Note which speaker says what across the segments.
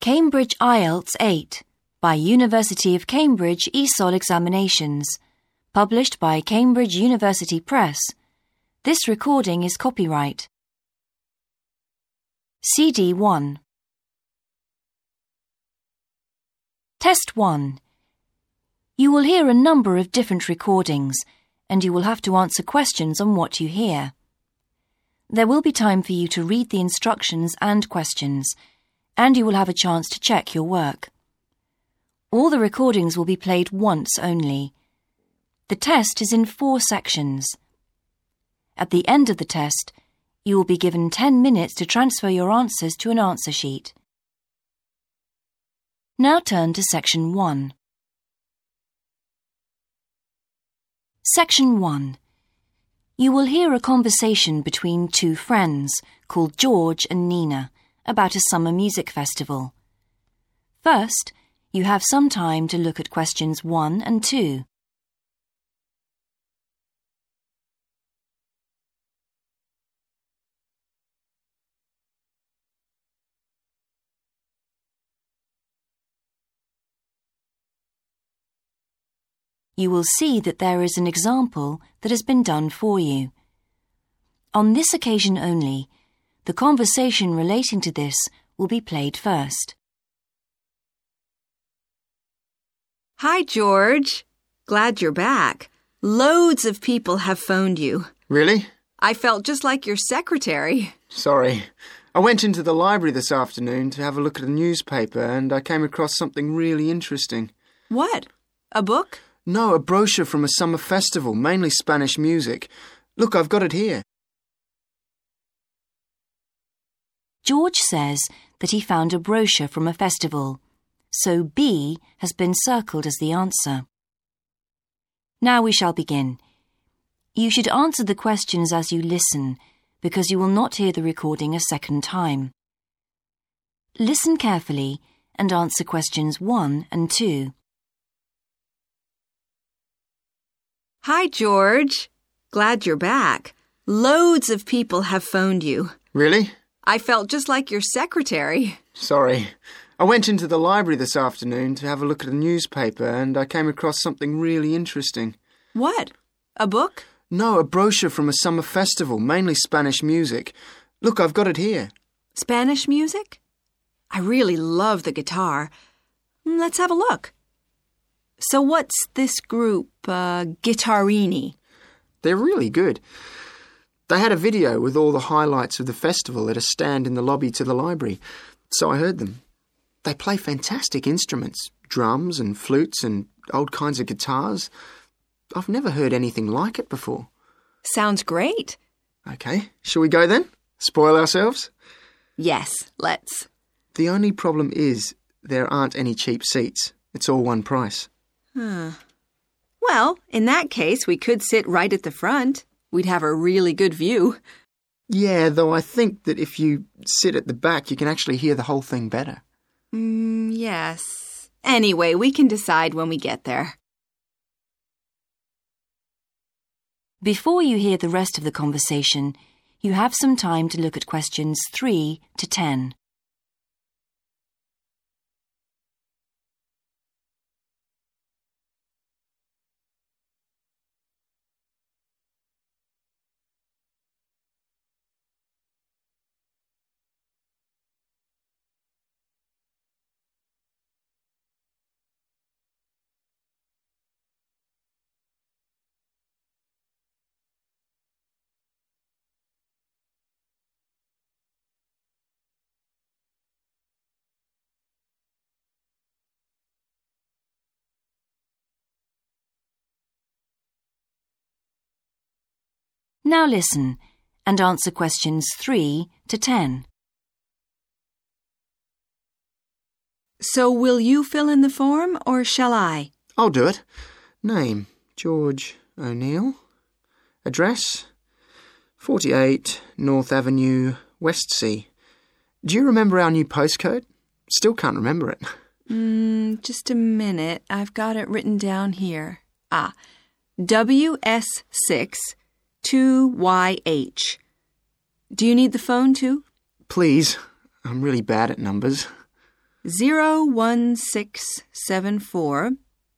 Speaker 1: Cambridge IELTS 8 by University of Cambridge ESOL Examinations, published by Cambridge University Press. This recording is copyright. CD 1. Test 1. You will hear a number of different recordings, and you will have to answer questions on what you hear. There will be time for you to read the instructions and questions, and you will have a chance to check your work. All the recordings will be played once only. The test is in 4 sections. At the end of the test, you will be given 10 minutes to transfer your answers to an answer sheet. Now turn to Section 1. Section 1. You will hear a conversation between 2 friends called George and Nina about a summer music festival. First, you have some time to look at questions 1 and 2. You will see that there is an example that has been done for you. On this occasion only, the conversation relating to this will be played first.
Speaker 2: Hi, George. Glad you're back. Loads of people have phoned you.
Speaker 3: Really?
Speaker 2: I felt just like your secretary.
Speaker 3: Sorry. I went into the library this afternoon to have a look at a newspaper and I came across something really interesting.
Speaker 2: What? A book?
Speaker 3: No, a brochure from a summer festival, mainly Spanish music. Look, I've got it here.
Speaker 1: George says that he found a brochure from a festival, so B has been circled as the answer. Now we shall begin. You should answer the questions as you listen, because you will not hear the recording a second time. Listen carefully and answer questions 1 and 2.
Speaker 2: Hi, George. Glad you're back. Loads of people have phoned you.
Speaker 3: Really?
Speaker 2: I felt just like your secretary.
Speaker 3: Sorry. I went into the library this afternoon to have a look at a newspaper and I came across something really interesting.
Speaker 2: What? A book?
Speaker 3: No, a brochure from a summer festival, mainly Spanish music. Look, I've got it here.
Speaker 2: Spanish music? I really love the guitar. Let's have a look. So what's this group, Guitarrini?
Speaker 3: They're really good. They had a video with all the highlights of the festival at a stand in the lobby to the library, so I heard them. They play fantastic instruments, drums and flutes and old kinds of guitars. I've never heard anything like it before.
Speaker 2: Sounds great.
Speaker 3: Okay, shall we go then? Spoil ourselves?
Speaker 2: Yes, let's.
Speaker 3: The only problem is there aren't any cheap seats. It's all one price.
Speaker 2: Well, in that case, we could sit right at the front. We'd have a really good view.
Speaker 3: Yeah, though I think that if you sit at the back, you can actually hear the whole thing better.
Speaker 2: Yes. Anyway, we can decide when we get there.
Speaker 1: Before you hear the rest of the conversation, you have some time to look at questions 3 to 10. Now listen and answer questions 3 to 10.
Speaker 2: So will you fill in the form or shall I?
Speaker 3: I'll do it. Name, George O'Neill. Address, 48 North Avenue, Westsea. Do you remember our new postcode? Still can't remember it.
Speaker 2: Just a minute. I've got it written down here. WS6 2YH. Do you need the phone too?
Speaker 3: Please. I'm really bad at numbers.
Speaker 2: 01674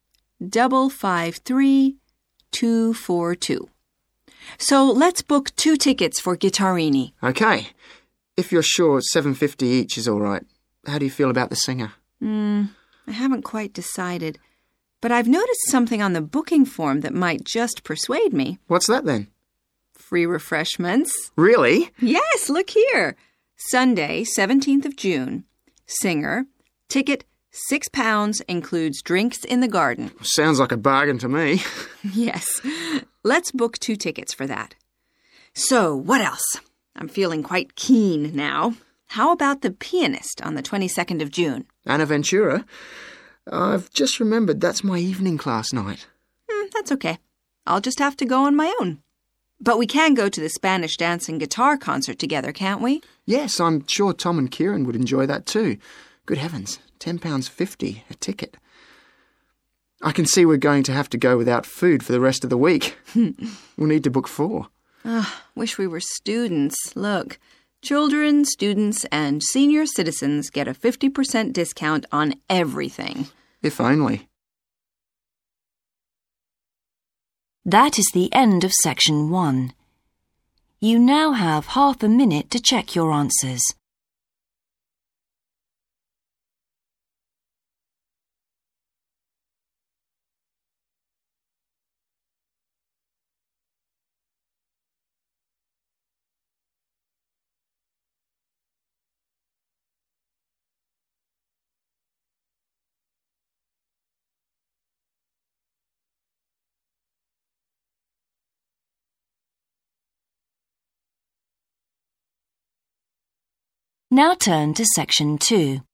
Speaker 2: 553 242. So let's book 2 tickets for Guittarini.
Speaker 3: Okay. If you're sure $7.50 each is all right, how do you feel about the singer?
Speaker 2: I haven't quite decided, but I've noticed something on the booking form that might just persuade me.
Speaker 3: What's that then?
Speaker 2: Free refreshments.
Speaker 3: Really?
Speaker 2: Yes, look here. Sunday, 17th of June. Singer. Ticket, £6, includes drinks in the garden.
Speaker 3: Sounds like a bargain to me.
Speaker 2: Yes. Let's book 2 tickets for that. So, what else? I'm feeling quite keen now. How about the pianist on the 22nd of June?
Speaker 3: Anna Ventura? I've just remembered that's my evening class night.
Speaker 2: That's okay. I'll just have to go on my own. But we can go to the Spanish dance and guitar concert together, can't we?
Speaker 3: Yes, I'm sure Tom and Kieran would enjoy that too. Good heavens, £10.50 a ticket. I can see we're going to have to go without food for the rest of the week. We'll need to book 4.
Speaker 2: Wish we were students. Look, children, students, and senior citizens get a 50% discount on everything.
Speaker 3: If only.
Speaker 1: That is the end of section 1. You now have half a minute to check your answers. Now turn to section 2.